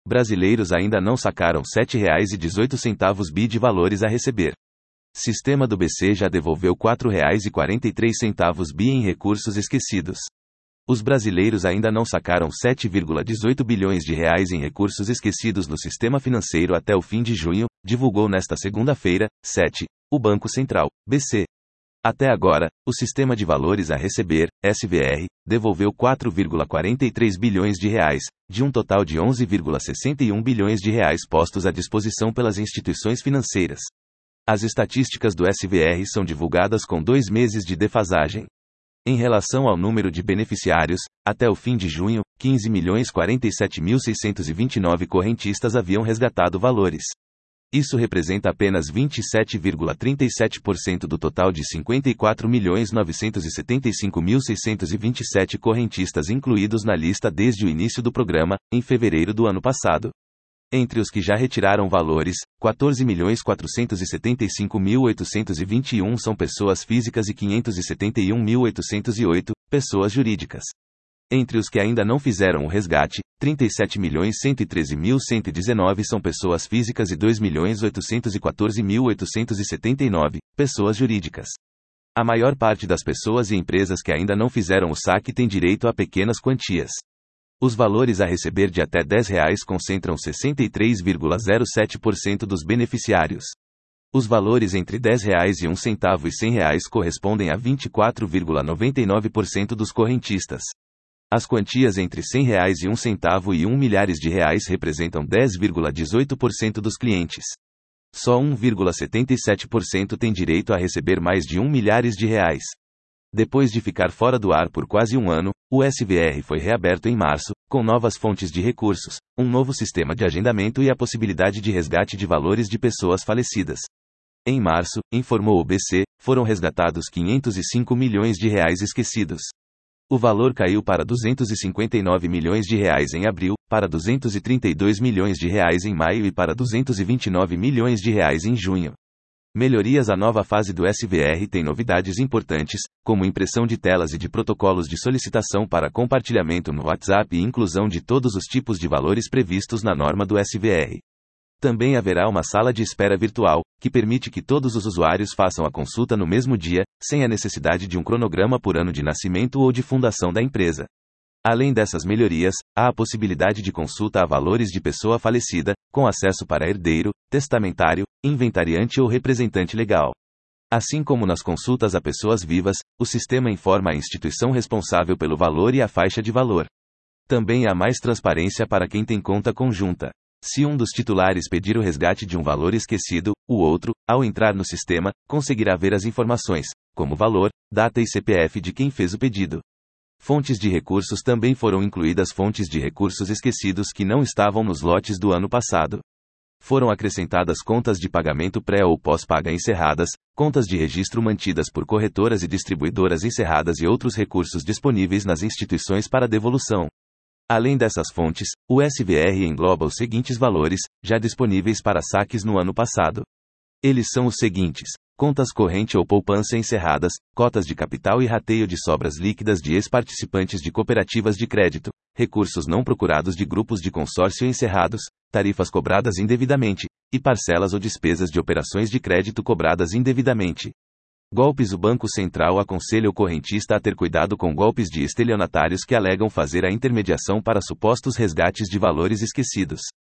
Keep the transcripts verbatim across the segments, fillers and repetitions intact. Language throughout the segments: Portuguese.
Brasileiros ainda não sacaram sete reais e dezoito centavos bi de valores a receber. Sistema do B C já devolveu quatro reais e quarenta e três centavos bi em recursos esquecidos. Os brasileiros ainda não sacaram sete vírgula dezoito bilhões de reais em recursos esquecidos no sistema financeiro até o fim de junho, divulgou nesta segunda-feira, sete, o Banco Central, B C. Até agora, o Sistema de Valores a Receber, S V R, devolveu quatro vírgula quarenta e três bilhões de reais, de um total de onze vírgula sessenta e um bilhões de reais postos à disposição pelas instituições financeiras. As estatísticas do S V R são divulgadas com dois meses de defasagem. Em relação ao número de beneficiários, até o fim de junho, quinze milhões quarenta e sete mil seiscentos e vinte e nove correntistas haviam resgatado valores. Isso representa apenas vinte e sete vírgula trinta e sete por cento do total de cinquenta e quatro milhões novecentos e setenta e cinco mil seiscentos e vinte e sete correntistas incluídos na lista desde o início do programa, em fevereiro do ano passado. Entre os que já retiraram valores, quatorze milhões quatrocentos e setenta e cinco mil oitocentos e vinte e um são pessoas físicas e quinhentos e setenta e um mil oitocentos e oito, pessoas jurídicas. Entre os que ainda não fizeram o resgate, trinta e sete milhões cento e treze mil cento e dezenove são pessoas físicas e dois milhões oitocentos e quatorze mil oitocentos e setenta e nove, pessoas jurídicas. A maior parte das pessoas e empresas que ainda não fizeram o saque tem direito a pequenas quantias. Os valores a receber de até dez reais concentram sessenta e três vírgula zero sete por cento dos beneficiários. Os valores entre dez reais e um centavo e cem reais correspondem a vinte e quatro vírgula noventa e nove por cento dos correntistas. As quantias entre cem reais e um centavo e um milhares de reais representam dez vírgula dezoito por cento dos clientes. Só um vírgula setenta e sete por cento tem direito a receber mais de um milhares de reais. Depois de ficar fora do ar por quase um ano, o S V R foi reaberto em março, com novas fontes de recursos, um novo sistema de agendamento e a possibilidade de resgate de valores de pessoas falecidas. Em março, informou o B C, foram resgatados quinhentos e cinco milhões de reais esquecidos. O valor caiu para duzentos e cinquenta e nove milhões de reais em abril, para duzentos e trinta e dois milhões de reais em maio e para duzentos e vinte e nove milhões de reais em junho. Melhorias. A nova fase do S V R tem novidades importantes, como impressão de telas e de protocolos de solicitação para compartilhamento no WhatsApp e inclusão de todos os tipos de valores previstos na norma do S V R. Também haverá uma sala de espera virtual, que permite que todos os usuários façam a consulta no mesmo dia, sem a necessidade de um cronograma por ano de nascimento ou de fundação da empresa. Além dessas melhorias, há a possibilidade de consulta a valores de pessoa falecida, com acesso para herdeiro, testamentário, inventariante ou representante legal. Assim como nas consultas a pessoas vivas, o sistema informa a instituição responsável pelo valor e a faixa de valor. Também há mais transparência para quem tem conta conjunta. Se um dos titulares pedir o resgate de um valor esquecido, o outro, ao entrar no sistema, conseguirá ver as informações, como valor, data e C P F de quem fez o pedido. Fontes de recursos. Também foram incluídas fontes de recursos esquecidos que não estavam nos lotes do ano passado. Foram acrescentadas contas de pagamento pré ou pós-paga encerradas, contas de registro mantidas por corretoras e distribuidoras encerradas e outros recursos disponíveis nas instituições para devolução. Além dessas fontes, o S V R engloba os seguintes valores, já disponíveis para saques no ano passado. Eles são os seguintes: contas corrente ou poupança encerradas, cotas de capital e rateio de sobras líquidas de ex-participantes de cooperativas de crédito, recursos não procurados de grupos de consórcio encerrados, tarifas cobradas indevidamente, e parcelas ou despesas de operações de crédito cobradas indevidamente. Golpes. O Banco Central aconselha o correntista a ter cuidado com golpes de estelionatários que alegam fazer a intermediação para supostos resgates de valores esquecidos.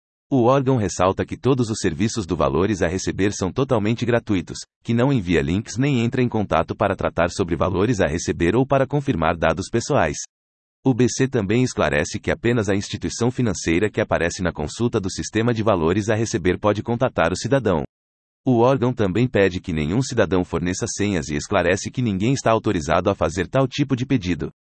O órgão ressalta que todos os serviços do Valores a Receber são totalmente gratuitos, que não envia links nem entra em contato para tratar sobre valores a receber ou para confirmar dados pessoais. O B C também esclarece que apenas a instituição financeira que aparece na consulta do Sistema de Valores a Receber pode contatar o cidadão. O órgão também pede que nenhum cidadão forneça senhas e esclarece que ninguém está autorizado a fazer tal tipo de pedido.